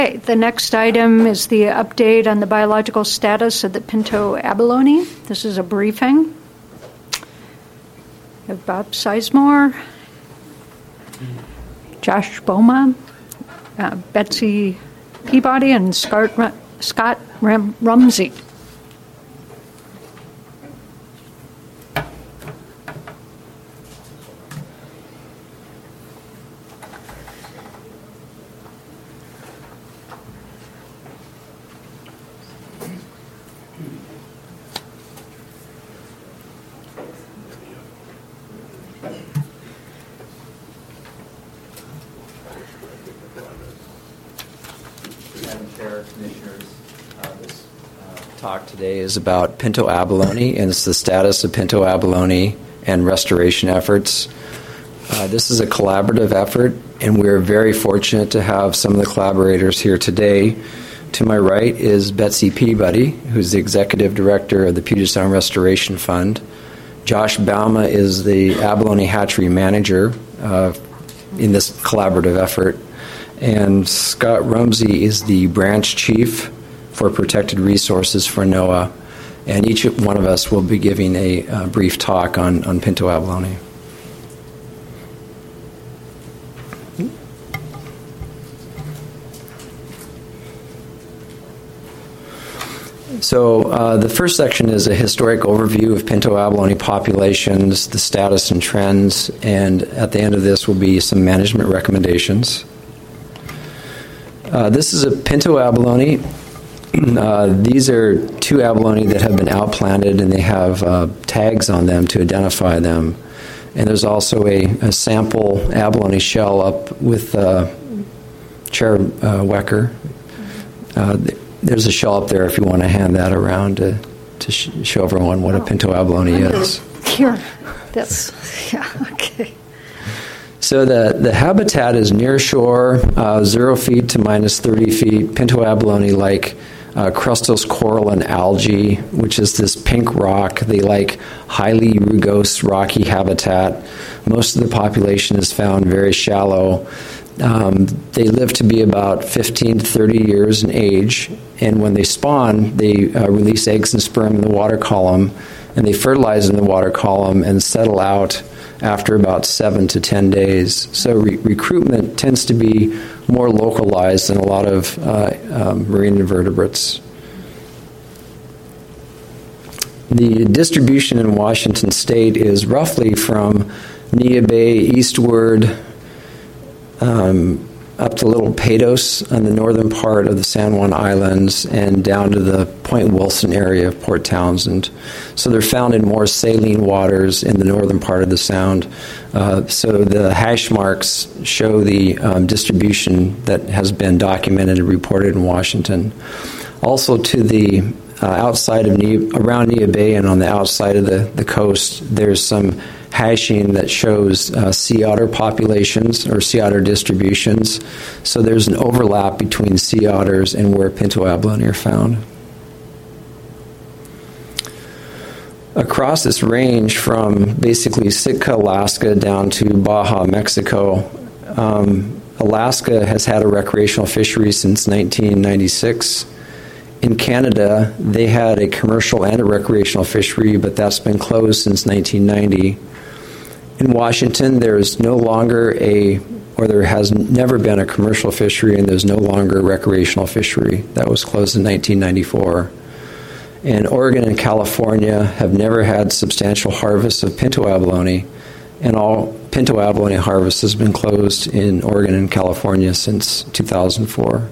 Okay, the next item is the update on the biological status of the pinto abalone. This is a briefing. We have Bob Sizemore, Josh Boma, Betsy Peabody, and Scott Rumsey. Talk today is about pinto abalone, and it's the status of pinto abalone and restoration efforts. This is a collaborative effort, and we're very fortunate to have some of the collaborators here today. To my right is Betsy Peabody, who's the Executive Director of the Puget Sound Restoration Fund. Josh Bauma is the abalone hatchery manager in this collaborative effort. And Scott Rumsey is the branch chief for protected resources for NOAA. And each one of us will be giving a brief talk on pinto abalone. So the first section is a historic overview of pinto abalone populations, the status and trends, and at the end of this will be some management recommendations. This is a pinto abalone. These are two abalone that have been outplanted, and they have tags on them to identify them. And there's also a sample abalone shell up with Chair Wecker. There's a shell up there if you want to hand that around to show everyone what a pinto abalone is. Here. That's, yeah, okay. So the habitat is near shore, 0 feet to minus 30 feet. Pinto abalone like crustose coral and algae, which is this pink rock. They like highly rugose, rocky habitat. Most of the population is found very shallow. They live to be about 15 to 30 years in age, and when they spawn, they release eggs and sperm in the water column, and they fertilize in the water column and settle out after about 7 to 10 days. So recruitment tends to be more localized than a lot of marine invertebrates. The distribution in Washington State is roughly from Neah Bay eastward up to Little Paydos on the northern part of the San Juan Islands and down to the Point Wilson area of Port Townsend. So they're found in more saline waters in the northern part of the Sound. So the hash marks show the distribution that has been documented and reported in Washington. Also to the outside of around Neah Bay and on the outside of the coast, there's some hashing that shows sea otter populations or sea otter distributions. So there's an overlap between sea otters and where pinto abalone are found. Across this range from basically Sitka, Alaska down to Baja, Mexico, Alaska has had a recreational fishery since 1996. In Canada, they had a commercial and a recreational fishery, but that's been closed since 1990. In Washington, there is no longer there has never been a commercial fishery, and there's no longer a recreational fishery. That was closed in 1994. And Oregon and California have never had substantial harvests of pinto abalone, and all pinto abalone harvest has been closed in Oregon and California since 2004.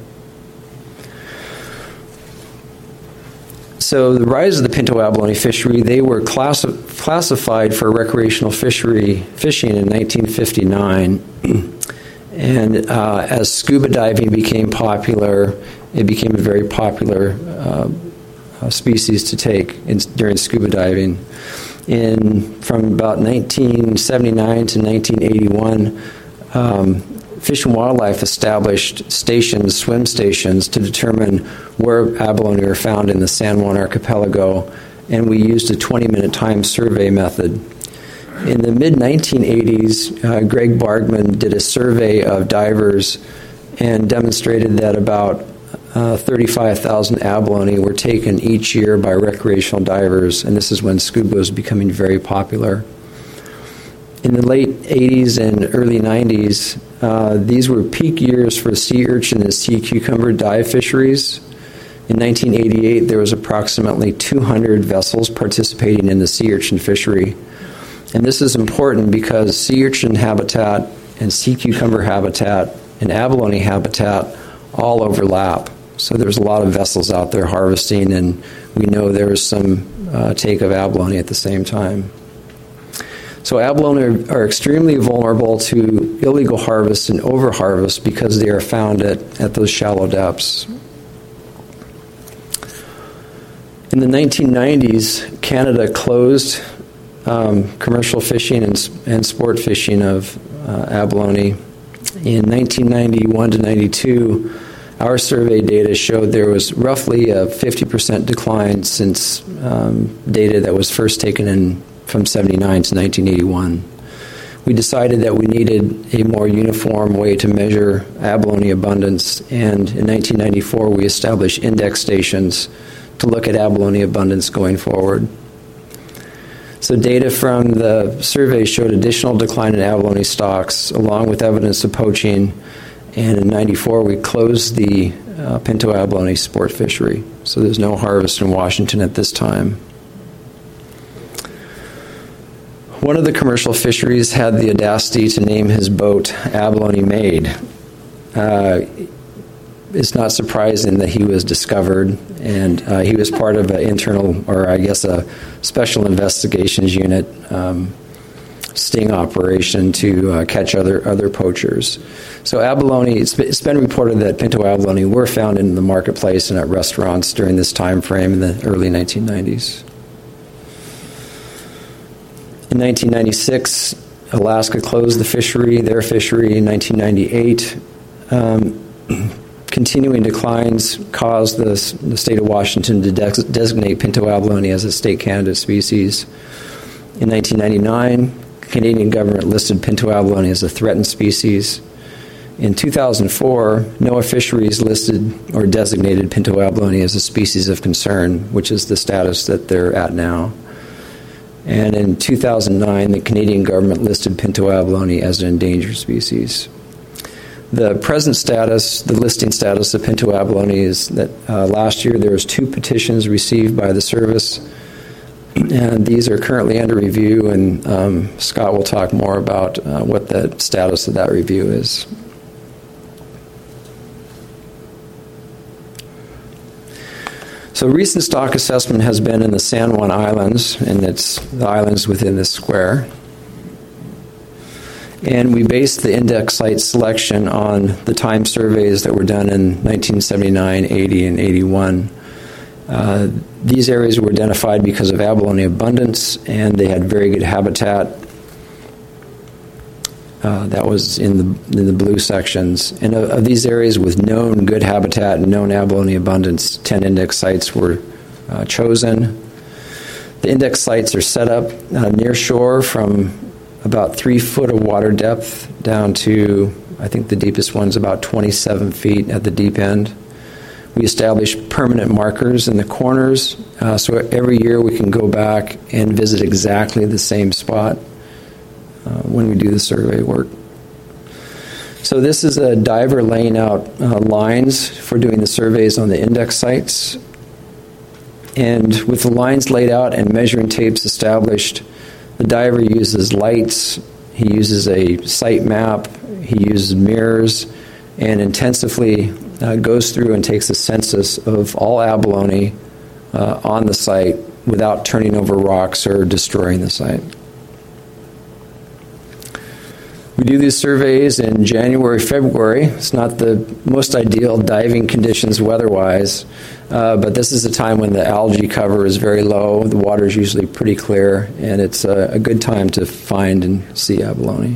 So the rise of the pinto abalone fishery, they were classified for recreational fishing in 1959. And as scuba diving became popular, it became a very popular species to take during scuba diving. From about 1979 to 1981, Fish and Wildlife established swim stations, to determine where abalone are found in the San Juan Archipelago, and we used a 20-minute time survey method. In the mid-1980s, Greg Bargman did a survey of divers and demonstrated that about 35,000 abalone were taken each year by recreational divers, and this is when scuba was becoming very popular. In the late 80s and early 90s, these were peak years for sea urchin and sea cucumber dive fisheries. In 1988, there was approximately 200 vessels participating in the sea urchin fishery. And this is important because sea urchin habitat and sea cucumber habitat and abalone habitat all overlap. So there's a lot of vessels out there harvesting, and we know there's some take of abalone at the same time. So abalone are extremely vulnerable to illegal harvest and overharvest because they are found at those shallow depths. In the 1990s, Canada closed commercial fishing and sport fishing of abalone. In 1991 to 92, our survey data showed there was roughly a 50% decline since data that was first taken in from 79 to 1981. We decided that we needed a more uniform way to measure abalone abundance, and in 1994 we established index stations to look at abalone abundance going forward. So data from the survey showed additional decline in abalone stocks along with evidence of poaching, and in 94 we closed the pinto abalone sport fishery. So there's no harvest in Washington at this time. One of the commercial fisheries had the audacity to name his boat Abalone Maid. It's not surprising that he was discovered, and he was part of an internal, or I guess a special investigations unit sting operation to catch other poachers. So abalone, it's been reported that pinto abalone were found in the marketplace and at restaurants during this time frame in the early 1990s. In 1996, Alaska closed their fishery in 1998. Continuing declines caused the state of Washington to designate pinto abalone as a state candidate species. In 1999, the Canadian government listed pinto abalone as a threatened species. In 2004, NOAA Fisheries listed or designated pinto abalone as a species of concern, which is the status that they're at now. And in 2009, the Canadian government listed pinto abalone as an endangered species. The present status, the listing status of pinto abalone is that last year there was 2 petitions received by the service, and these are currently under review, and Scott will talk more about what the status of that review is. So recent stock assessment has been in the San Juan Islands, and it's the islands within this square. And we based the index site selection on the time surveys that were done in 1979, 80, and 81. These areas were identified because of abalone abundance, and they had very good habitat. That was in the blue sections. And of these areas with known good habitat and known abalone abundance, 10 index sites were chosen. The index sites are set up near shore from about 3 foot of water depth down to, I think the deepest one's about 27 feet at the deep end. We establish permanent markers in the corners, so every year we can go back and visit exactly the same spot when we do the survey work. So this is a diver laying out lines for doing the surveys on the index sites. And with the lines laid out and measuring tapes established, the diver uses lights, he uses a site map, he uses mirrors, and intensively goes through and takes a census of all abalone on the site without turning over rocks or destroying the site. We do these surveys in January, February. It's not the most ideal diving conditions weather-wise, but this is a time when the algae cover is very low, the water is usually pretty clear, and it's a good time to find and see abalone.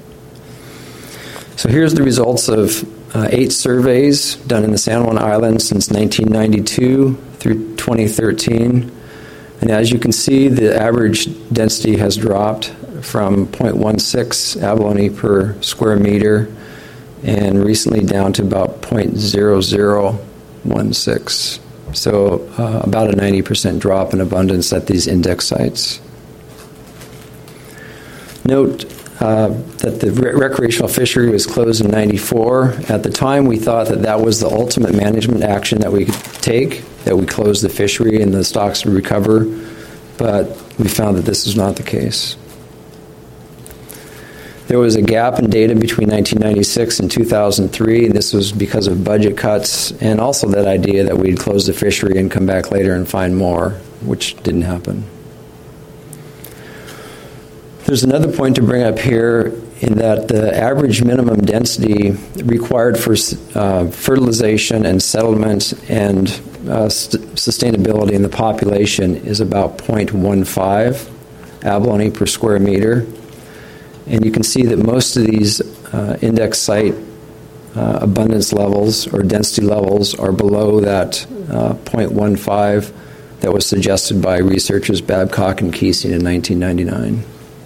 So here's the results of 8 surveys done in the San Juan Islands since 1992 through 2013. And as you can see, the average density has dropped from 0.16 abalone per square meter and recently down to about 0.0016. So about a 90% drop in abundance at these index sites. Note that the recreational fishery was closed in 94. At the time, we thought that that was the ultimate management action that we could take, that we close the fishery and the stocks would recover, but we found that this was not the case. There was a gap in data between 1996 and 2003, and this was because of budget cuts and also that idea that we'd close the fishery and come back later and find more, which didn't happen. There's another point to bring up here in that the average minimum density required for fertilization and settlement and sustainability in the population is about 0.15 abalone per square meter. And you can see that most of these index site abundance levels or density levels are below that 0.15 that was suggested by researchers Babcock and Keesing in 1999.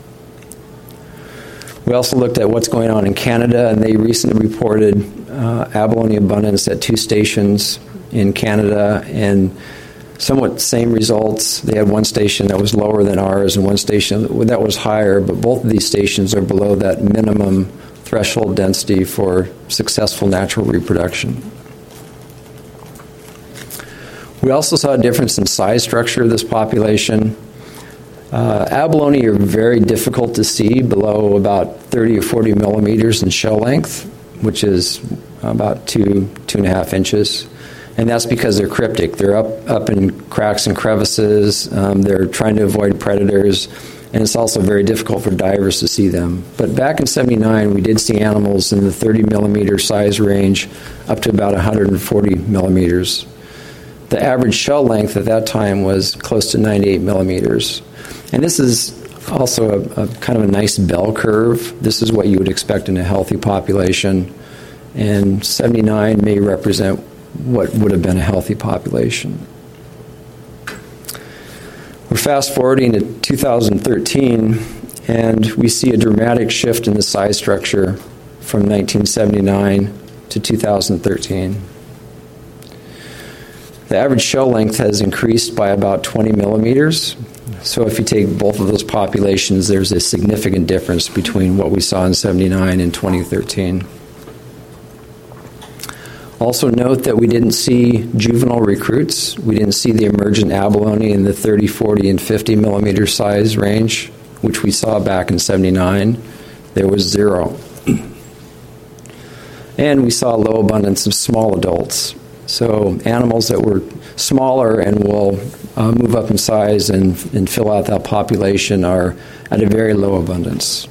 We also looked at what's going on in Canada, and they recently reported abalone abundance at 2 stations in Canada, and somewhat same results. They had one station that was lower than ours and one station that was higher, but both of these stations are below that minimum threshold density for successful natural reproduction. We also saw a difference in size structure of this population. Abalone are very difficult to see below about 30 or 40 millimeters in shell length, which is about 2.5 inches. And that's because they're cryptic. They're up in cracks and crevices. They're trying to avoid predators. And it's also very difficult for divers to see them. But back in '79, we did see animals in the 30 millimeter size range up to about 140 millimeters. The average shell length at that time was close to 98 millimeters. And this is also a kind of a nice bell curve. This is what you would expect in a healthy population. And 79 may represent what would have been a healthy population. We're fast forwarding to 2013, and we see a dramatic shift in the size structure from 1979 to 2013. The average shell length has increased by about 20 millimeters. So if you take both of those populations, there's a significant difference between what we saw in '79 and 2013. Also note that we didn't see juvenile recruits. We didn't see the emergent abalone in the 30, 40, and 50 millimeter size range, which we saw back in '79. There was 0. And we saw low abundance of small adults. So animals that were smaller and will move up in size and fill out that population are at a very low abundance.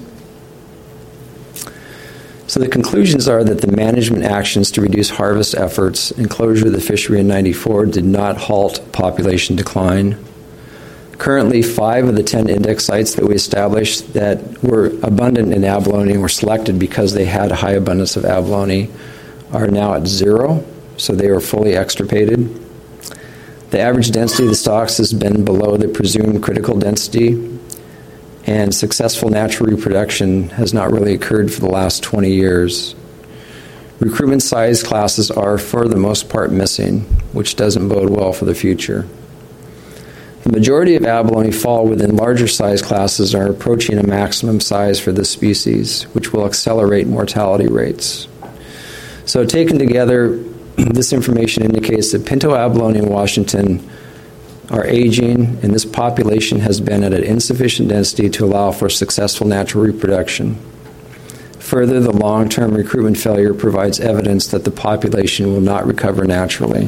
So the conclusions are that the management actions to reduce harvest efforts and closure of the fishery in '94 did not halt population decline. Currently, 5 of the 10 index sites that we established that were abundant in abalone and were selected because they had a high abundance of abalone are now at 0, so they were fully extirpated. The average density of the stocks has been below the presumed critical density, and successful natural reproduction has not really occurred for the last 20 years. Recruitment size classes are, for the most part, missing, which doesn't bode well for the future. The majority of abalone fall within larger size classes and are approaching a maximum size for this species, which will accelerate mortality rates. So taken together, this information indicates that pinto abalone in Washington are aging, and this population has been at an insufficient density to allow for successful natural reproduction. Further, the long-term recruitment failure provides evidence that the population will not recover naturally.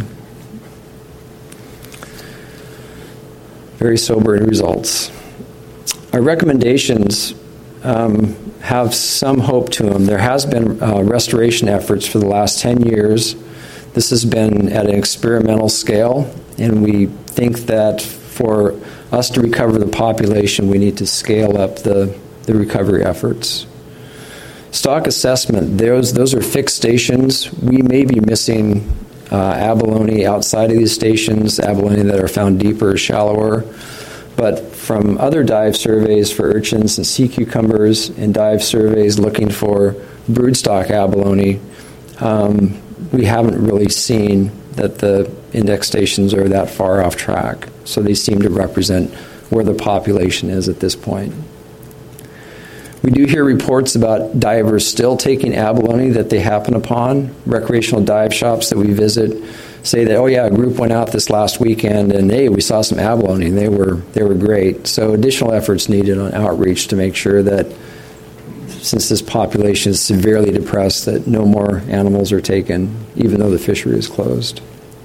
Very sobering results. Our recommendations have some hope to them. There has been restoration efforts for the last 10 years. This has been at an experimental scale, and we think that for us to recover the population, we need to scale up the recovery efforts. Stock assessment, those are fixed stations. We may be missing abalone outside of these stations, abalone that are found deeper or shallower. But from other dive surveys for urchins and sea cucumbers and dive surveys looking for broodstock abalone, we haven't really seen that the index stations are that far off track. So they seem to represent where the population is at this point. We do hear reports about divers still taking abalone that they happen upon. Recreational dive shops that we visit say that, oh yeah, a group went out this last weekend and hey, we saw some abalone and they were great. So additional efforts needed on outreach to make sure that since this population is severely depressed, that no more animals are taken, even though the fishery is closed.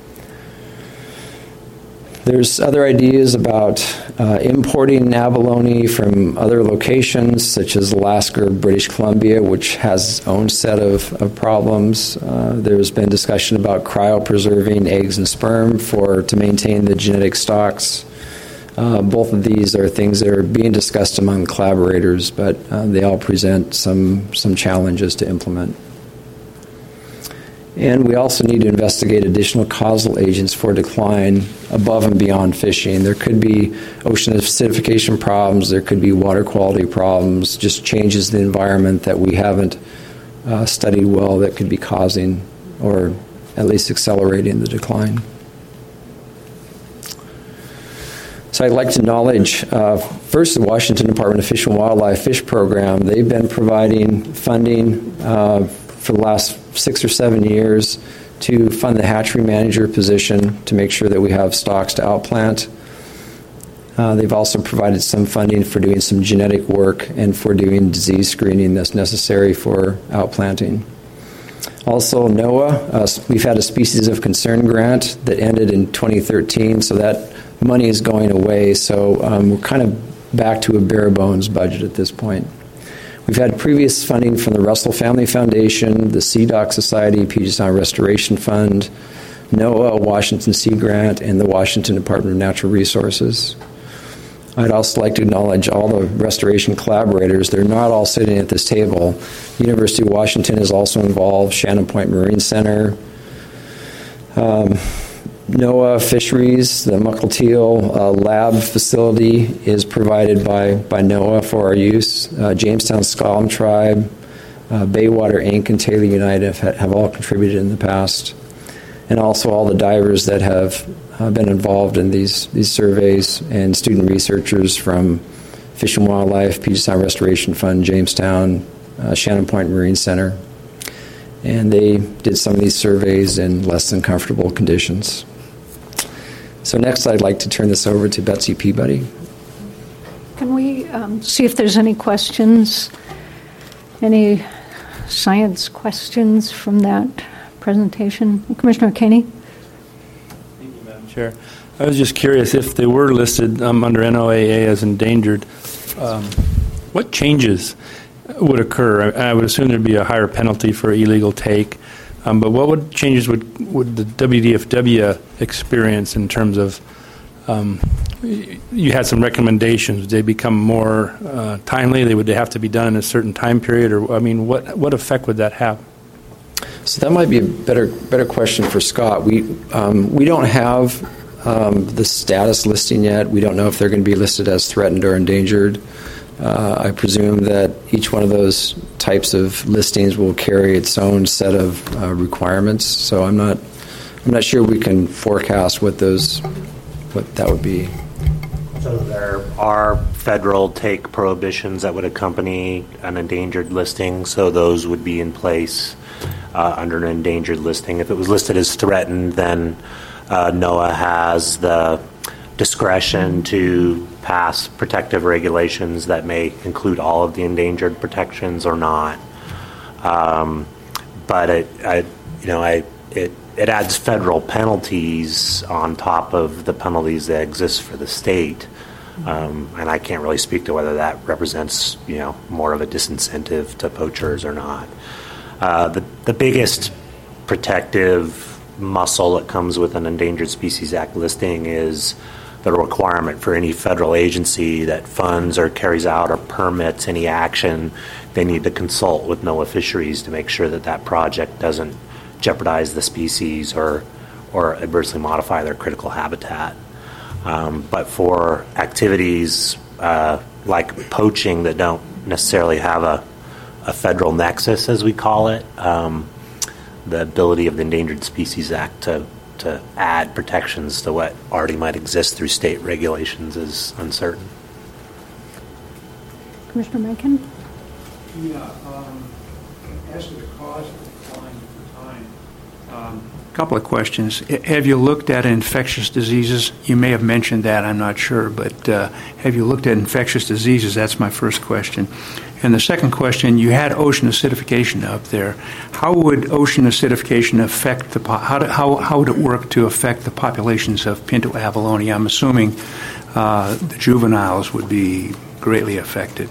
There's other ideas about importing abalone from other locations, such as Alaska or British Columbia, which has its own set of problems. There's been discussion about cryopreserving eggs and sperm to maintain the genetic stocks. Both of these are things that are being discussed among collaborators, but they all present some challenges to implement. And we also need to investigate additional causal agents for decline above and beyond fishing. There could be ocean acidification problems, there could be water quality problems, just changes in the environment that we haven't studied well that could be causing or at least accelerating the decline. So I'd like to acknowledge first the Washington Department of Fish and Wildlife Fish Program. They've been providing funding for the last 6 or 7 years to fund the hatchery manager position to make sure that we have stocks to outplant. They've also provided some funding for doing some genetic work and for doing disease screening that's necessary for outplanting. Also, NOAA, we've had a Species of Concern grant that ended in 2013, so that money is going away, so we're kind of back to a bare bones budget at this point. We've had previous funding from the Russell Family Foundation, the CDOC Society, Puget Sound Restoration Fund, NOAA, Washington Sea Grant, and the Washington Department of Natural Resources. I'd also like to acknowledge all the restoration collaborators. They're not all sitting at this table. The University of Washington is also involved, Shannon Point Marine Center, NOAA Fisheries, the Mukilteo lab facility is provided by NOAA for our use. Jamestown Skallam Tribe, Baywater Inc. and Taylor United have all contributed in the past. And also all the divers that have been involved in these surveys and student researchers from Fish and Wildlife, Puget Sound Restoration Fund, Jamestown, Shannon Point Marine Center. And they did some of these surveys in less than comfortable conditions. So next I'd like to turn this over to Betsy Peabody. Can we see if there's any questions, any science questions from that presentation? Commissioner Caney? Thank you, Madam Chair. I was just curious if they were listed under NOAA as endangered, what changes would occur? I would assume there'd be a higher penalty for illegal take. But what changes would the WDFW experience in terms of, you had some recommendations, would they become more timely? Would they have to be done in a certain time period? Or, I mean, what effect would that have? So that might be a better question for Scott. We don't have the status listing yet. We don't know if they're going to be listed as threatened or endangered. I presume that each one of those types of listings will carry its own set of requirements. So I'm not sure we can forecast what that would be. So there are federal take prohibitions that would accompany an endangered listing. So those would be in place under an endangered listing. If it was listed as threatened, then NOAA has the discretion to pass protective regulations that may include all of the endangered protections or not. But it adds federal penalties on top of the penalties that exist for the state. And I can't really speak to whether that represents, more of a disincentive to poachers or not. The biggest protective muscle that comes with an Endangered Species Act listing is the requirement for any federal agency that funds or carries out or permits any action. They need to consult with NOAA Fisheries to make sure that project doesn't jeopardize the species or adversely modify their critical habitat. But for activities like poaching that don't necessarily have a federal nexus, as we call it. The ability of the Endangered Species Act to add protections to what already might exist through state regulations is uncertain. Commissioner Mencken? Yeah, as to the cause of decline over time, a couple of questions. Have you looked at infectious diseases? You may have mentioned that, I'm not sure, but have you looked at infectious diseases? That's my first question. And the second question, you had ocean acidification up there. How would ocean acidification affect how would it work to affect the populations of Pinto abalone? I'm assuming the juveniles would be greatly affected.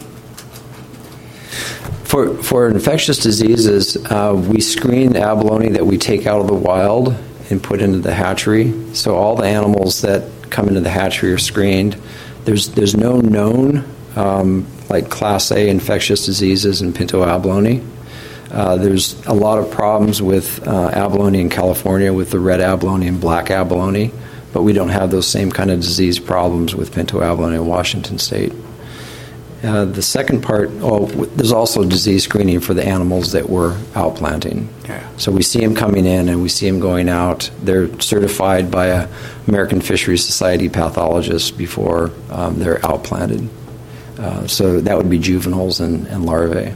For infectious diseases, we screen abalone that we take out of the wild and put into the hatchery. So all the animals that come into the hatchery are screened. There's no known like Class A infectious diseases in Pinto abalone. There's a lot of problems with abalone in California with the red abalone and black abalone, but we don't have those same kind of disease problems with Pinto abalone in Washington State. The second part, there's also disease screening for the animals that we're outplanting. Yeah. So we see them coming in and we see them going out. They're certified by a American Fisheries Society pathologist before they're outplanted. So that would be juveniles and larvae.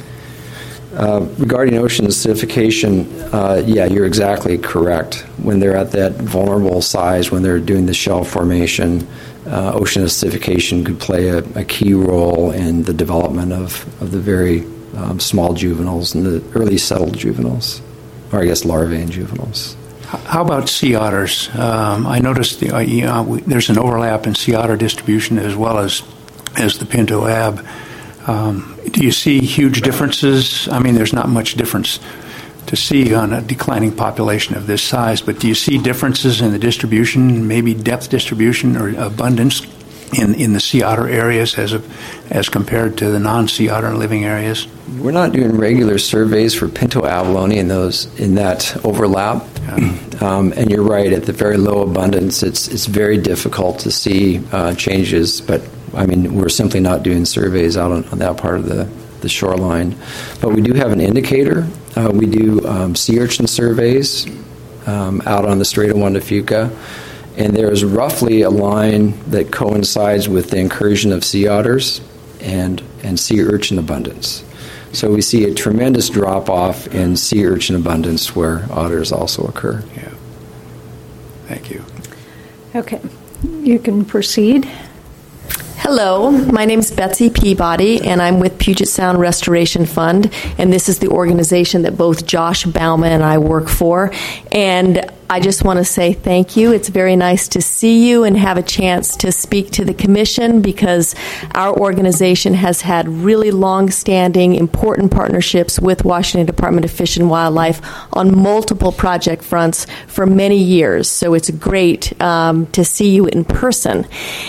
Regarding ocean acidification, yeah, you're exactly correct. When they're at that vulnerable size, when they're doing the shell formation, ocean acidification could play a key role in the development of the very small juveniles and the early settled juveniles, or I guess larvae and juveniles. How about sea otters? I noticed there's an overlap in sea otter distribution as well as the Pinto ab. Do you see huge differences? I mean, there's not much difference to see on a declining population of this size, but do you see differences in the distribution, maybe depth distribution or abundance in the sea otter areas as compared to the non-sea otter living areas? We're not doing regular surveys for Pinto abalone in that overlap. Yeah. And you're right, at the very low abundance, it's very difficult to see changes, but I mean, we're simply not doing surveys out on that part of the shoreline. But we do have an indicator. We do sea urchin surveys out on the Strait of Juan de Fuca, and there's roughly a line that coincides with the incursion of sea otters and sea urchin abundance. So we see a tremendous drop-off in sea urchin abundance where otters also occur. Yeah. Thank you. Okay. You can proceed. Hello, my name is Betsy Peabody, and I'm with Puget Sound Restoration Fund, and this is the organization that both Josh Bauman and I work for. And I just want to say thank you. It's very nice to see you and have a chance to speak to the Commission because our organization has had really long-standing, important partnerships with Washington Department of Fish and Wildlife on multiple project fronts for many years. So it's great to see you in person.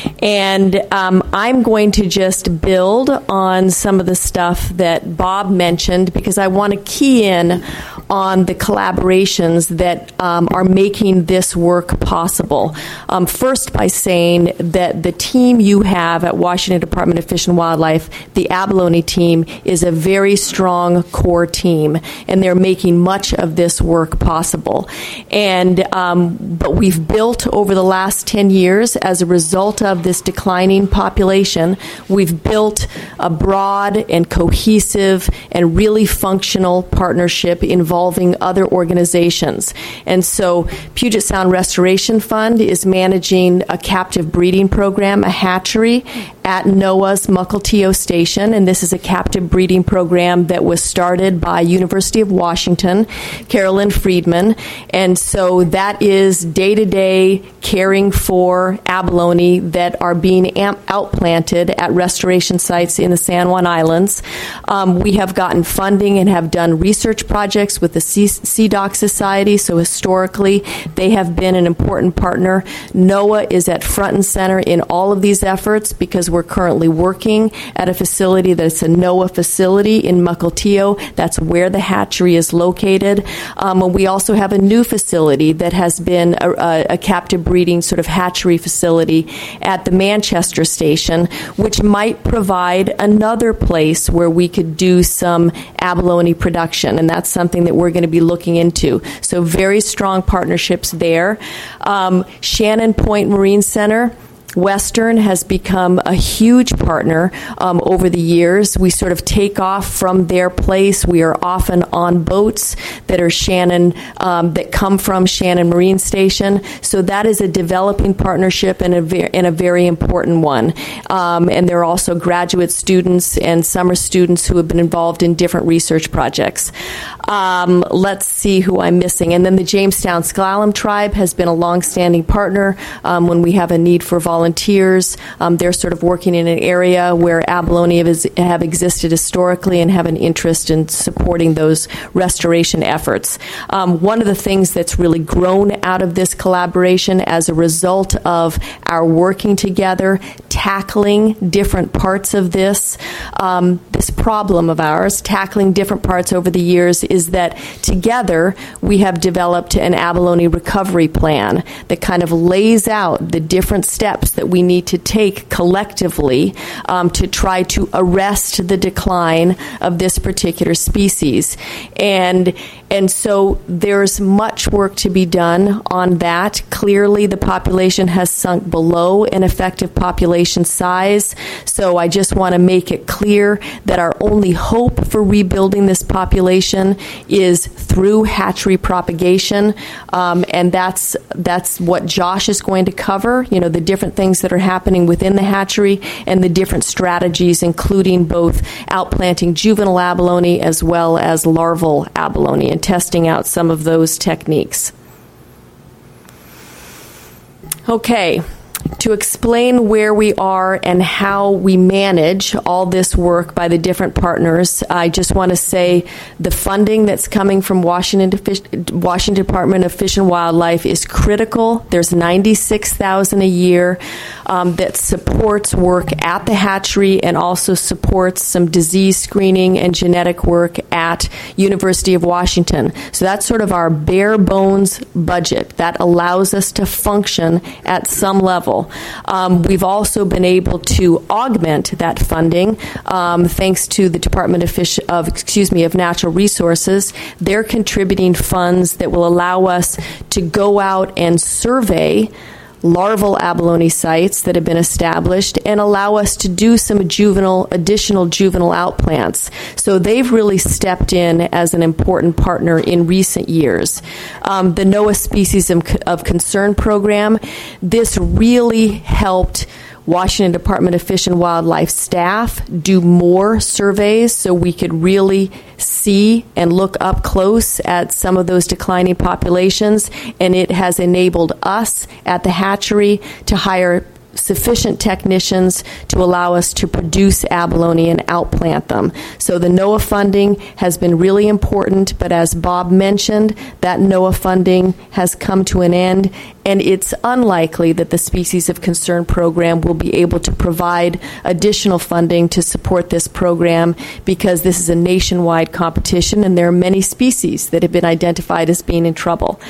And I'm going to just build on some of the stuff that Bob mentioned because I want to key in on the collaborations that are making this work possible. First, by saying that the team you have at Washington Department of Fish and Wildlife, the abalone team, is a very strong core team, and they're making much of this work possible. And but we've built over the last 10 years, as a result of this declining population, we've built a broad and cohesive and really functional partnership involving other organizations. And so Puget Sound Restoration Fund is managing a captive breeding program, a hatchery, at NOAA's Mukilteo Station, and this is a captive breeding program that was started by University of Washington, Carolyn Friedman, and so that is day-to-day caring for abalone that are being outplanted at restoration sites in the San Juan Islands. We have gotten funding and have done research projects with the Sea Dock Society, so historically historically. They have been an important partner. NOAA is at front and center in all of these efforts because we're currently working at a facility that's a NOAA facility in Mukilteo. That's where the hatchery is located. We also have a new facility that has been a captive breeding sort of hatchery facility at the Manchester station, which might provide another place where we could do some abalone production, and that's something that we're going to be looking into. So very strong partnerships there. Shannon Point Marine Center, Western has become a huge partner over the years. We sort of take off from their place. We are often on boats that are Shannon, that come from Shannon Marine Station. So that is a developing partnership and a very important one. And there are also graduate students and summer students who have been involved in different research projects. Let's see who I'm missing. And then the Jamestown Sklallam Tribe has been a longstanding partner when we have a need for volunteers. They're sort of working in an area where abalone have existed historically and have an interest in supporting those restoration efforts. One of the things that's really grown out of this collaboration as a result of our working together, tackling different parts of this problem of ours, tackling different parts over the years, is that together we have developed an abalone recovery plan that kind of lays out the different steps that we need to take collectively to try to arrest the decline of this particular species. And so there's much work to be done on that. Clearly, the population has sunk below an effective population size. So I just want to make it clear that our only hope for rebuilding this population is through hatchery propagation. And that's what Josh is going to cover, the different things that are happening within the hatchery and the different strategies, including both outplanting juvenile abalone as well as larval abalone, and testing out some of those techniques. Okay. To explain where we are and how we manage all this work by the different partners, I just want to say the funding that's coming from Washington Department of Fish and Wildlife is critical. There's $96,000 a year that supports work at the hatchery and also supports some disease screening and genetic work at University of Washington. So that's sort of our bare bones budget that allows us to function at some level. We've also been able to augment that funding thanks to the Department of Natural Resources. They're contributing funds that will allow us to go out and survey larval abalone sites that have been established and allow us to do some additional juvenile outplants. So they've really stepped in as an important partner in recent years. The NOAA Species of Concern program, this really helped Washington Department of Fish and Wildlife staff do more surveys so we could really see and look up close at some of those declining populations, and it has enabled us at the hatchery to hire sufficient technicians to allow us to produce abalone and outplant them. So the NOAA funding has been really important, but as Bob mentioned, that NOAA funding has come to an end, and it's unlikely that the Species of Concern program will be able to provide additional funding to support this program because this is a nationwide competition and there are many species that have been identified as being in trouble.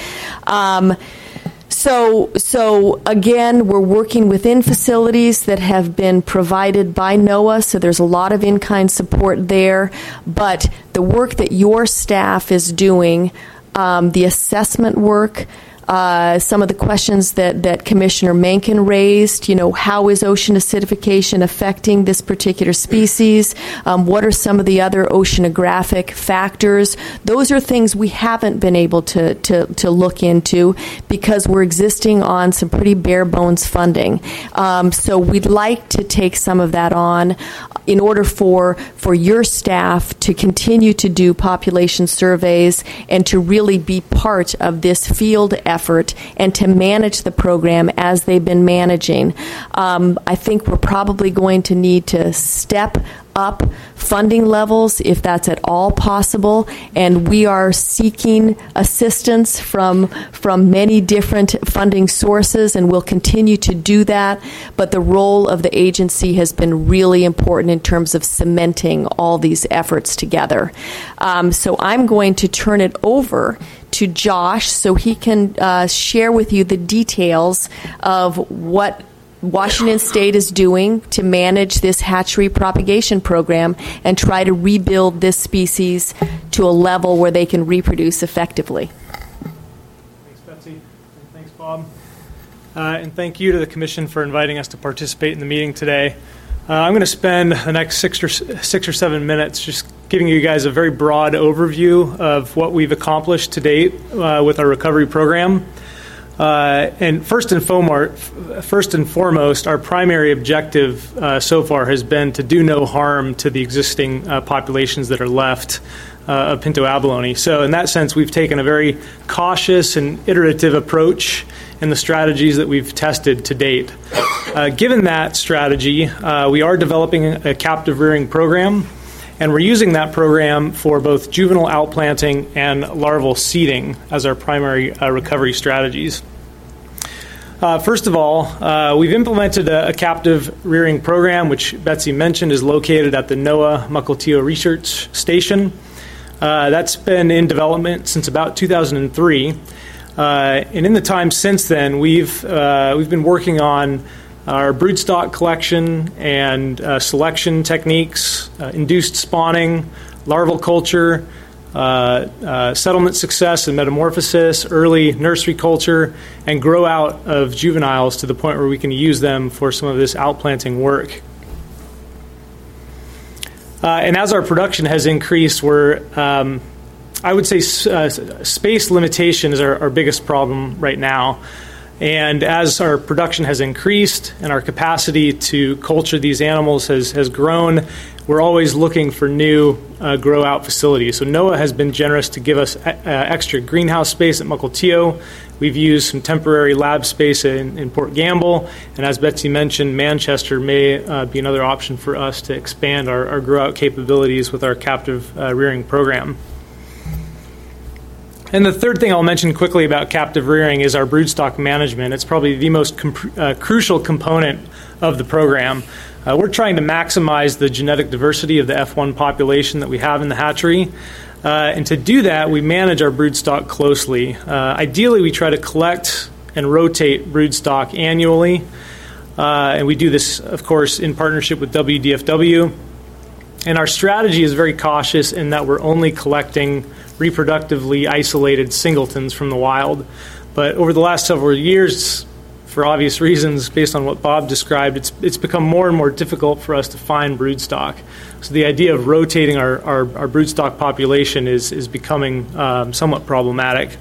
So again, we're working within facilities that have been provided by NOAA, so there's a lot of in-kind support there. But the work that your staff is doing, the assessment work, some of the questions that Commissioner Mencken raised, how is ocean acidification affecting this particular species? What are some of the other oceanographic factors? Those are things we haven't been able to look into because we're existing on some pretty bare bones funding. So we'd like to take some of that on in order for your staff to continue to do population surveys and to really be part of this field effort effort and to manage the program as they've been managing. I think we're probably going to need to step up funding levels if that's at all possible, and we are seeking assistance from many different funding sources, and we'll continue to do that. But the role of the agency has been really important in terms of cementing all these efforts together. So I'm going to turn it over to Josh so he can share with you the details of what Washington State is doing to manage this hatchery propagation program and try to rebuild this species to a level where they can reproduce effectively. Thanks, Betsy. And thanks, Bob. And thank you to the Commission for inviting us to participate in the meeting today. I'm going to spend the next six or 7 minutes just giving you guys a very broad overview of what we've accomplished to date with our recovery program. And first and foremost, our primary objective so far has been to do no harm to the existing populations that are left of pinto abalone. So in that sense, we've taken a very cautious and iterative approach in the strategies that we've tested to date. Given that strategy, we are developing a captive rearing program, and we're using that program for both juvenile outplanting and larval seeding as our primary recovery strategies. First of all, we've implemented a captive rearing program, which Betsy mentioned is located at the NOAA Mukilteo Research Station. That's been in development since about 2003. And in the time since then, we've been working on our broodstock collection and selection techniques, induced spawning, larval culture, settlement success and metamorphosis, early nursery culture, and grow out of juveniles to the point where we can use them for some of this outplanting work. And as our production has increased, I would say space limitation is our biggest problem right now. And as our production has increased and our capacity to culture these animals has grown, we're always looking for new grow-out facilities. So NOAA has been generous to give us extra greenhouse space at Mukilteo. We've used some temporary lab space in Port Gamble. And as Betsy mentioned, Manchester may be another option for us to expand our grow-out capabilities with our captive rearing program. And the third thing I'll mention quickly about captive rearing is our broodstock management. It's probably the most crucial component of the program. We're trying to maximize the genetic diversity of the F1 population that we have in the hatchery. And to do that, we manage our broodstock closely. Ideally, we try to collect and rotate broodstock annually. And we do this, of course, in partnership with WDFW. And our strategy is very cautious in that we're only collecting reproductively isolated singletons from the wild. But over the last several years, for obvious reasons, based on what Bob described, it's become more and more difficult for us to find broodstock. So the idea of rotating our broodstock population is becoming somewhat problematic.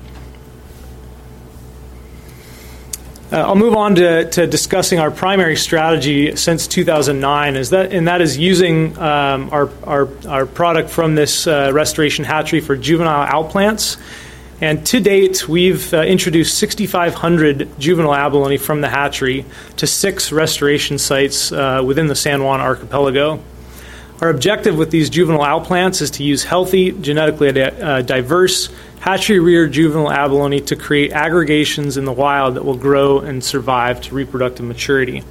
I'll move on to discussing our primary strategy since 2009, and that is using our product from this restoration hatchery for juvenile outplants. And to date, we've introduced 6,500 juvenile abalone from the hatchery to 6 restoration sites within the San Juan archipelago. Our objective with these juvenile outplants is to use healthy, genetically diverse, hatchery-reared juvenile abalone to create aggregations in the wild that will grow and survive to reproductive maturity.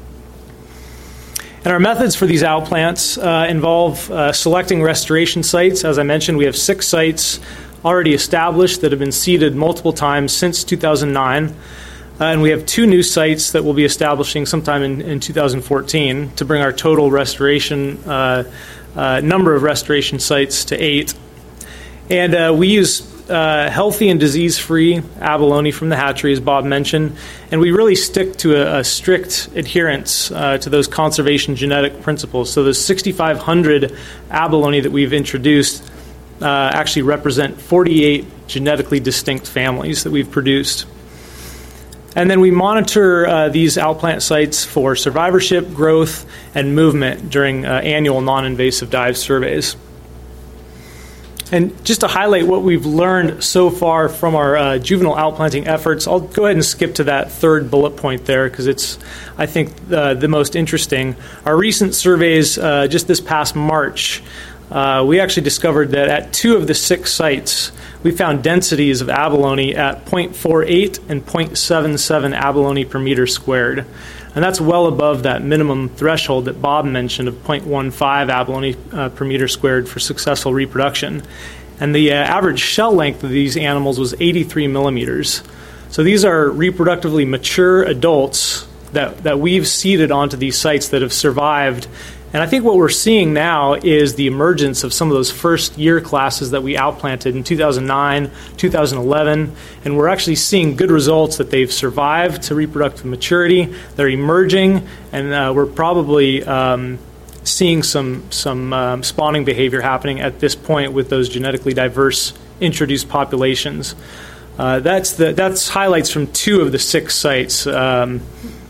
And our methods for these outplants involve selecting restoration sites. As I mentioned, we have 6 sites already established that have been seeded multiple times since 2009. And we have 2 new sites that we'll be establishing sometime in 2014 to bring our total restoration number of restoration sites to 8. And we use healthy and disease-free abalone from the hatchery, as Bob mentioned, and we really stick to a strict adherence to those conservation genetic principles. So those 6,500 abalone that we've introduced actually represent 48 genetically distinct families that we've produced. And then we monitor these outplant sites for survivorship, growth, and movement during annual non-invasive dive surveys. And just to highlight what we've learned so far from our juvenile outplanting efforts, I'll go ahead and skip to that third bullet point there because it's, I think, the most interesting. Our recent surveys just this past March, we actually discovered that at 2 of the 6 sites, we found densities of abalone at 0.48 and 0.77 abalone per meter squared. And that's well above that minimum threshold that Bob mentioned of 0.15 abalone per meter squared for successful reproduction. And the average shell length of these animals was 83 millimeters. So these are reproductively mature adults that we've seeded onto these sites that have survived. And I think what we're seeing now is the emergence of some of those first year classes that we outplanted in 2009, 2011, and we're actually seeing good results that they've survived to reproductive maturity. They're emerging, and we're probably seeing some spawning behavior happening at this point with those genetically diverse introduced populations. That's highlights from 2 of the 6 sites that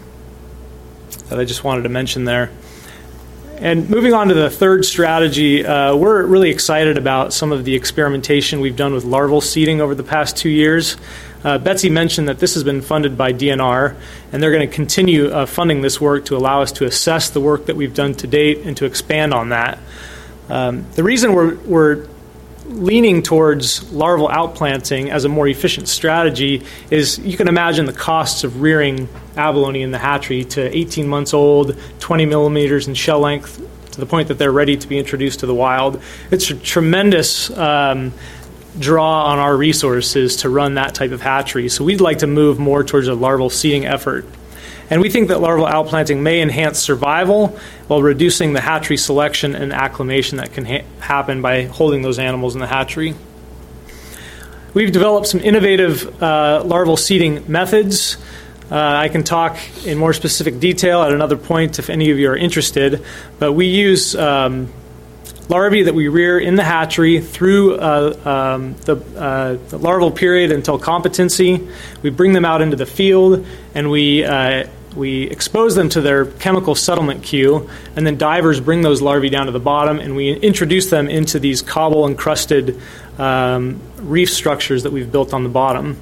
I just wanted to mention there. And moving on to the third strategy, we're really excited about some of the experimentation we've done with larval seeding over the past 2 years. Betsy mentioned that this has been funded by DNR, and they're going to continue funding this work to allow us to assess the work that we've done to date and to expand on that. The reason we're leaning towards larval outplanting as a more efficient strategy is you can imagine the costs of rearing abalone in the hatchery to 18 months old, 20 millimeters in shell length, to the point that they're ready to be introduced to the wild. It's a tremendous draw on our resources to run that type of hatchery. So we'd like to move more towards a larval seeding effort. And we think that larval outplanting may enhance survival while reducing the hatchery selection and acclimation that can happen by holding those animals in the hatchery. We've developed some innovative larval seeding methods. I can talk in more specific detail at another point if any of you are interested, but we use larvae that we rear in the hatchery through the larval period until competency. We bring them out into the field, and we expose them to their chemical settlement queue, and then divers bring those larvae down to the bottom, and we introduce them into these cobble-encrusted reef structures that we've built on the bottom.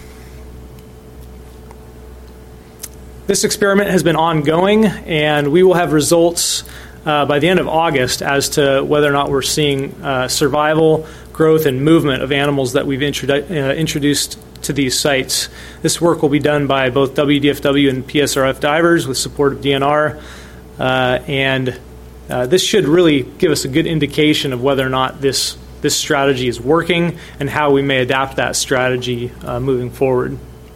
This experiment has been ongoing, and we will have results by the end of August as to whether or not we're seeing survival, growth, and movement of animals that we've introduced to these sites. This work will be done by both WDFW and PSRF divers with support of DNR, and this should really give us a good indication of whether or not this strategy is working and how we may adapt that strategy moving forward.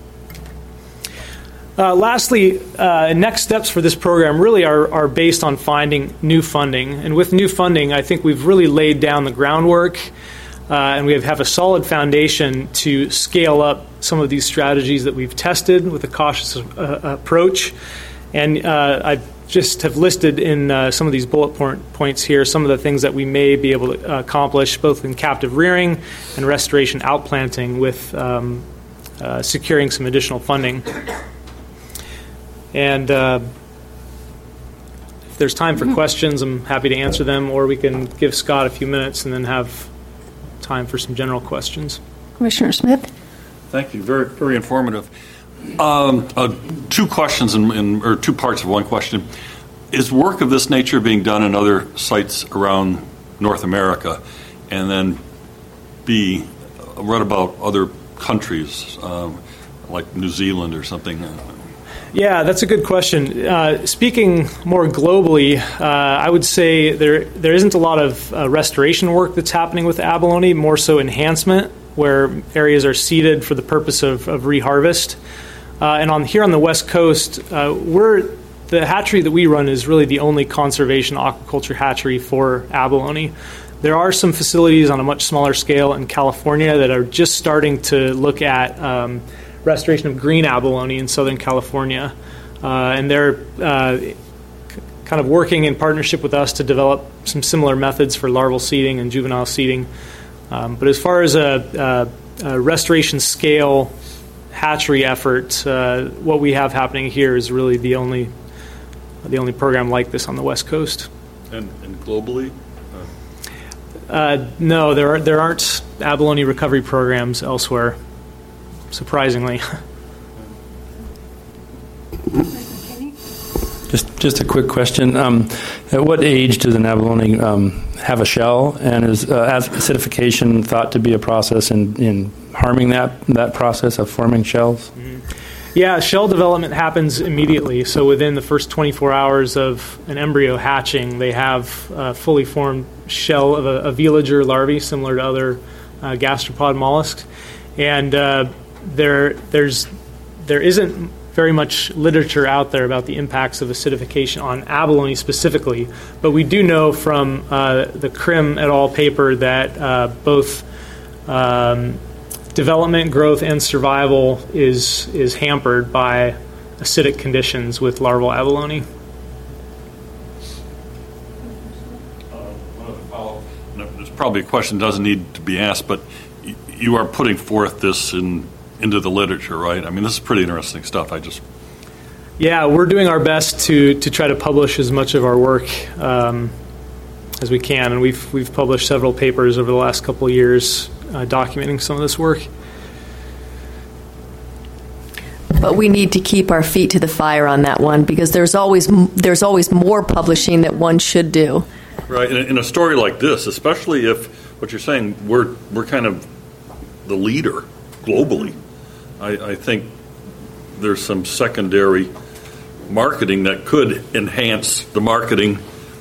Lastly, next steps for this program really are based on finding new funding. And with new funding, I think we've really laid down the groundwork, and we have a solid foundation to scale up some of these strategies that we've tested with a cautious approach. And I just have listed in some of these bullet points here some of the things that we may be able to accomplish both in captive rearing and restoration outplanting with securing some additional funding. And if there's time for questions, I'm happy to answer them, or we can give Scott a few minutes and then have time for some general questions. Commissioner Smith? Thank you. Very, very informative. 2 questions or 2 parts of one question. Is work of this nature being done in other sites around North America? And then B, what about other countries like New Zealand or something? Yeah, that's a good question. Speaking more globally, I would say there isn't a lot of restoration work that's happening with abalone, more so enhancement, where areas are seeded for the purpose of reharvest. And here on the West Coast, the hatchery that we run is really the only conservation aquaculture hatchery for abalone. There are some facilities on a much smaller scale in California that are just starting to look at restoration of green abalone in Southern California. And they're kind of working in partnership with us to develop some similar methods for larval seeding and juvenile seeding. But as far as a restoration scale hatchery effort, what we have happening here is really the only program like this on the West Coast. And globally? No, there aren't abalone recovery programs elsewhere, surprisingly. Just a quick question. At what age does an abalone have a shell, and is acidification thought to be a process in harming that process of forming shells? Yeah, shell development happens immediately. So within the first 24 hours of an embryo hatching, they have a fully formed shell of a veliger larvae, similar to other gastropod mollusks. And there isn't very much literature out there about the impacts of acidification on abalone specifically, but we do know from the Krim et al. Paper that both development, growth, and survival is hampered by acidic conditions with larval abalone. There's probably a question that doesn't need to be asked, but you are putting forth this into the literature, right? I mean, this is pretty interesting stuff. Yeah, we're doing our best to try to publish as much of our work as we can, and we've published several papers over the last couple of years documenting some of this work. But we need to keep our feet to the fire on that one, because there's always more publishing that one should do. Right. In a story like this, especially if what you're saying, we're kind of the leader globally, I think there's some secondary marketing that could enhance the marketing,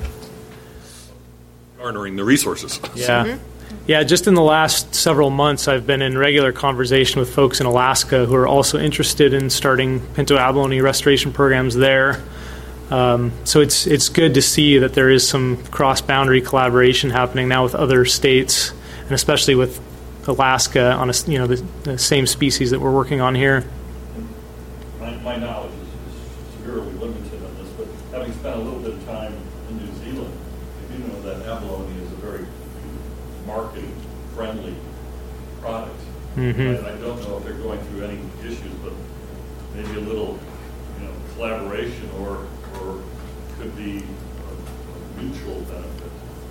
garnering the resources. Yeah. Mm-hmm. Yeah, just in the last several months, I've been in regular conversation with folks in Alaska who are also interested in starting pinto abalone restoration programs there. So it's good to see that there is some cross-boundary collaboration happening now with other states, and especially with Alaska on the same species that we're working on here. My knowledge is severely limited on this, but having spent a little bit of time in New Zealand, I do know that abalone is a very marketing-friendly product. Mm-hmm. And I don't know if they're going through any issues, but maybe a little collaboration or could be a mutual benefit.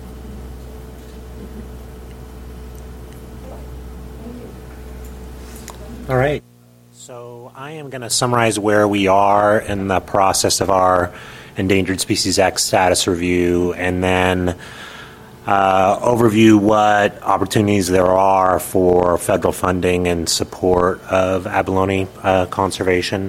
All right. So I am going to summarize where we are in the process of our Endangered Species Act status review, and then overview what opportunities there are for federal funding and support of abalone conservation.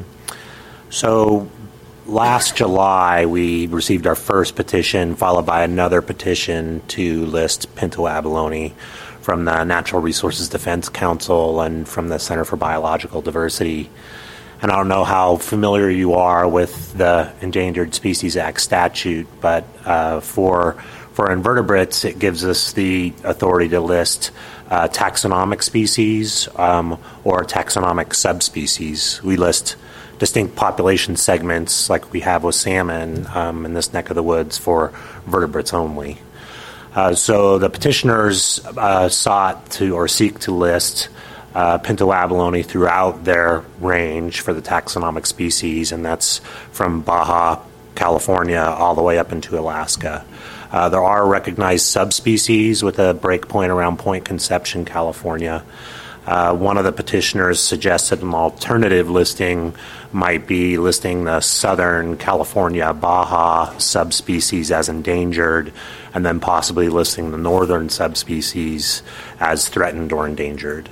So last July, we received our first petition, followed by another petition to list pinto abalone from the Natural Resources Defense Council and from the Center for Biological Diversity. And I don't know how familiar you are with the Endangered Species Act statute, but for invertebrates, it gives us the authority to list taxonomic species or taxonomic subspecies. We list distinct population segments like we have with salmon in this neck of the woods for vertebrates only. So the petitioners sought to or seek to list pinto abalone throughout their range for the taxonomic species, and that's from Baja, California, all the way up into Alaska. There are recognized subspecies with a breakpoint around Point Conception, California. One of the petitioners suggested an alternative listing might be listing the Southern California Baja subspecies as endangered, and then possibly listing the northern subspecies as threatened or endangered.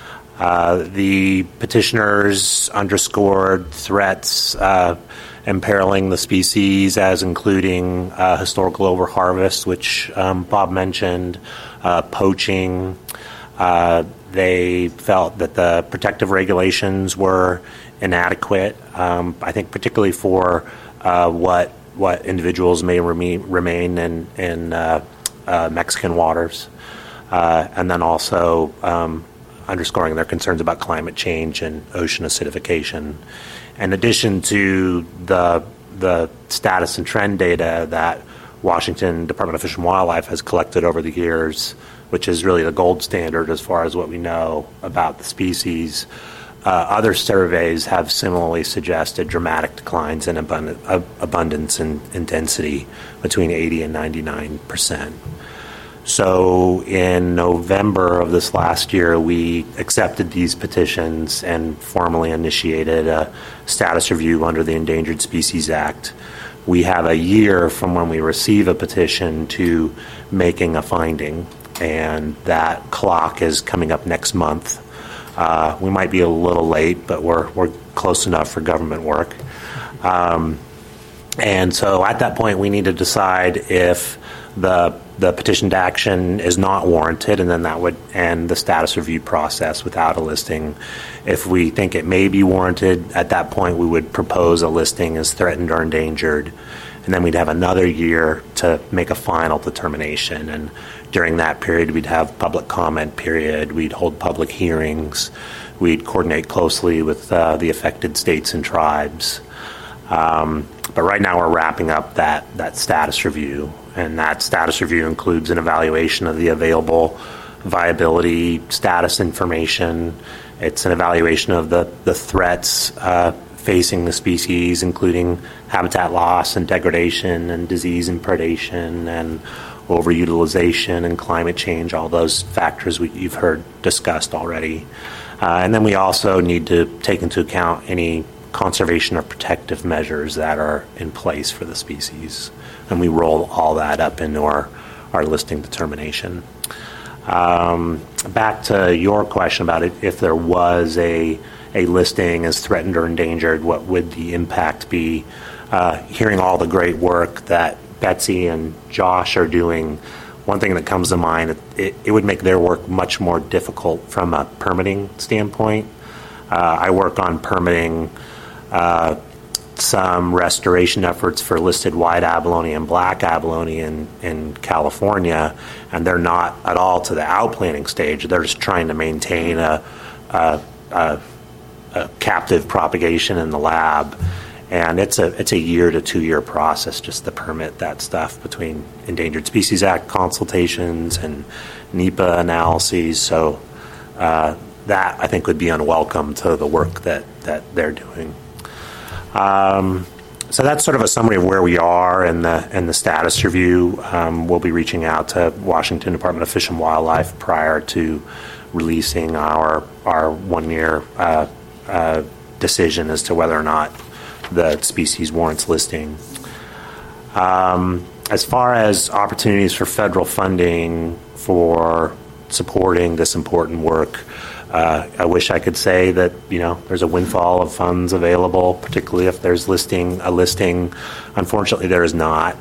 The petitioners underscored threats imperiling the species as including historical overharvest, which Bob mentioned, poaching. They felt that the protective regulations were inadequate, I think particularly for what individuals may remain in Mexican waters, and then also underscoring their concerns about climate change and ocean acidification. In addition to the status and trend data that Washington Department of Fish and Wildlife has collected over the years, which is really the gold standard as far as what we know about the species, other surveys have similarly suggested dramatic declines in abundance and density between 80 and 99%. So in November of this last year, we accepted these petitions and formally initiated a status review under the Endangered Species Act. We have a year from when we receive a petition to making a finding, and that clock is coming up next month. We might be a little late, but we're close enough for government work. And so at that point, we need to decide if the petitioned action is not warranted, and then that would end the status review process without a listing. If we think it may be warranted, at that point we would propose a listing as threatened or endangered, and then we'd have another year to make a final determination. And during that period, we'd have public comment period, we'd hold public hearings, we'd coordinate closely with the affected states and tribes. But right now we're wrapping up that status review, and that status review includes an evaluation of the available viability status information. It's an evaluation of the threats facing the species, including habitat loss and degradation and disease and predation and overutilization and climate change, all those factors you've heard discussed already. And then we also need to take into account any conservation or protective measures that are in place for the species. And we roll all that up into our listing determination. Back to your question about it, if there was a listing as threatened or endangered, what would the impact be? Hearing all the great work that Betsy and Josh are doing, one thing that comes to mind, it would make their work much more difficult from a permitting standpoint. I work on permitting some restoration efforts for listed white abalone and black abalone in California, and they're not at all to the outplanting stage. They're just trying to maintain a captive propagation in the lab, and it's a year to 2 year process just to permit that stuff between Endangered Species Act consultations and NEPA analyses. So that I think would be unwelcome to the work that they're doing. So that's sort of a summary of where we are in the status review. We'll be reaching out to Washington Department of Fish and Wildlife prior to releasing our 1 year decision as to whether or not the species warrants listing. As far as opportunities for federal funding for supporting this important work, I wish I could say that there's a windfall of funds available, particularly if there's a listing. Unfortunately, there is not.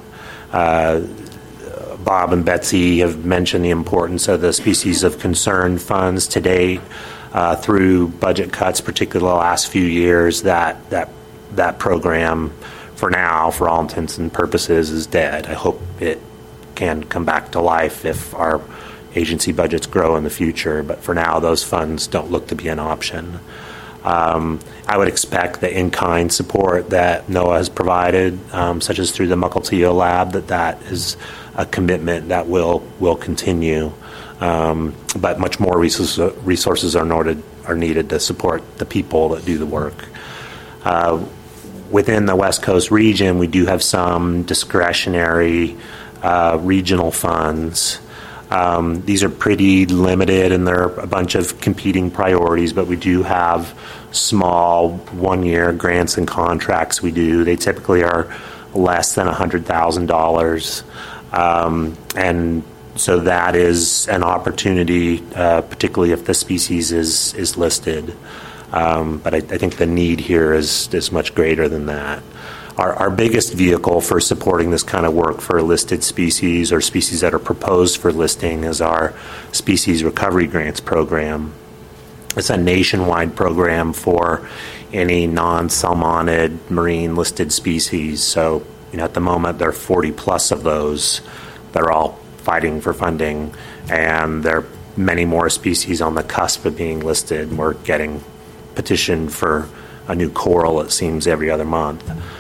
Bob and Betsy have mentioned the importance of the species of concern funds to date. Through budget cuts, particularly the last few years, that program, for now, for all intents and purposes, is dead. I hope it can come back to life if our agency budgets grow in the future, but for now those funds don't look to be an option. I would expect the in-kind support that NOAA has provided, such as through the Mukilteo Lab, that is a commitment that will continue, but much more resources are needed to support the people that do the work. Within the West Coast region, we do have some discretionary regional funds. These are pretty limited, and there are a bunch of competing priorities, but we do have small 1 year grants and contracts we do. They typically are less than $100,000. And so that is an opportunity, particularly if the species is listed. But I think the need here is much greater than that. Our biggest vehicle for supporting this kind of work for listed species or species that are proposed for listing is our Species Recovery Grants program. It's a nationwide program for any non-salmonid marine listed species. So, at the moment, there are 40 plus of those that are all fighting for funding, and there are many more species on the cusp of being listed. We're getting petitioned for a new coral, it seems, every other month.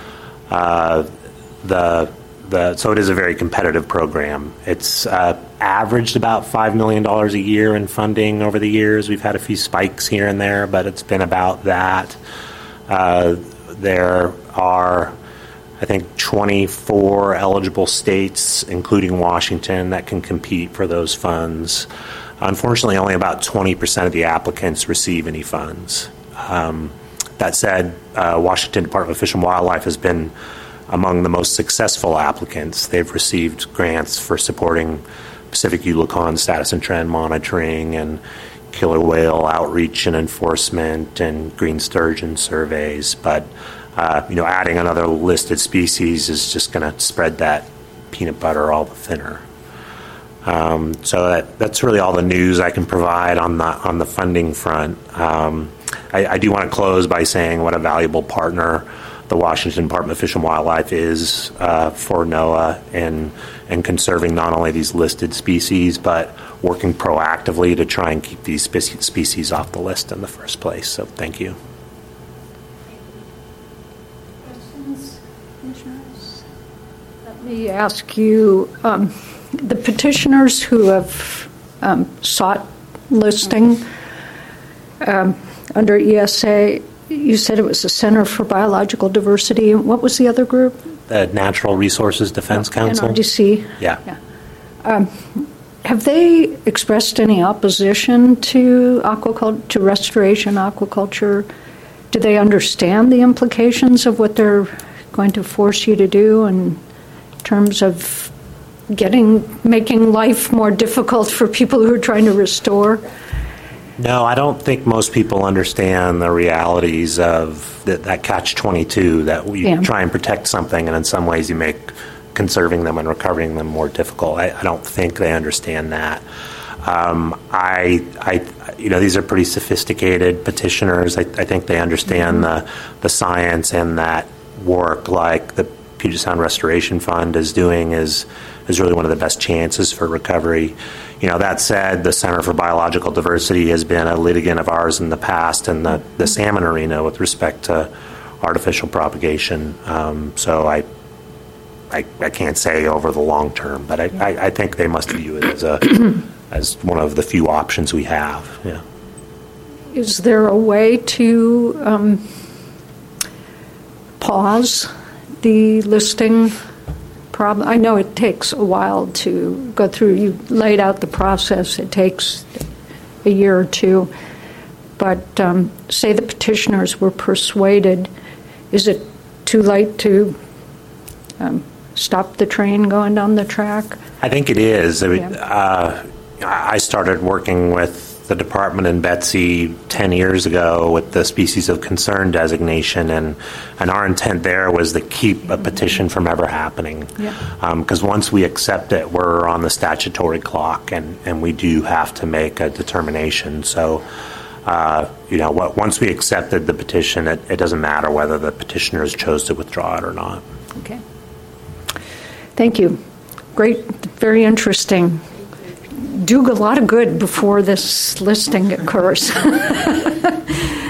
So it is a very competitive program. It's averaged about $5 million a year in funding over the years. We've had a few spikes here and there, but it's been about that. There are, I I think, 24 eligible states, including Washington, that can compete for those funds. Unfortunately, only about 20% of the applicants receive any funds. That said, Washington Department of Fish and Wildlife has been among the most successful applicants. They've received grants for supporting Pacific Eulachon status and trend monitoring and killer whale outreach and enforcement and green sturgeon surveys. But adding another listed species is just going to spread that peanut butter all the thinner. So that's really all the news I can provide on the funding front. I do want to close by saying what a valuable partner the Washington Department of Fish and Wildlife is for NOAA in conserving not only these listed species, but working proactively to try and keep these species off the list in the first place. So thank you. Questions, commissioners? Let me ask you, the petitioners who have sought listing under ESA, you said it was the Center for Biological Diversity. What was the other group? The Natural Resources Defense Council. NRDC. Yeah. Have they expressed any opposition to aquaculture, to restoration aquaculture? Do they understand the implications of what they're going to force you to do in terms of making life more difficult for people who are trying to restore? No, I don't think most people understand the realities of that catch-22, that we try and protect something, and in some ways you make conserving them and recovering them more difficult. I don't think they understand that. These are pretty sophisticated petitioners. I think they understand the science, and that work, like the Puget Sound Restoration Fund is doing, is really one of the best chances for recovery. That said, the Center for Biological Diversity has been a litigant of ours in the past in the salmon arena with respect to artificial propagation. So I can't say over the long term, but I think they must view it as one of the few options we have. Yeah. Is there a way to pause the listing problem? I know it takes a while to go through. You laid out the process. It takes a year or two. But say the petitioners were persuaded, is it too late to stop the train going down the track? I think it is. I started working with the department and Betsy 10 years ago with the species of concern designation, and our intent there was to keep a petition from ever happening. Because once we accept it, we're on the statutory clock, and we do have to make a determination. So, once we accepted the petition, it doesn't matter whether the petitioners chose to withdraw it or not. Okay. Thank you. Great, very interesting. Do a lot of good before this listing occurs.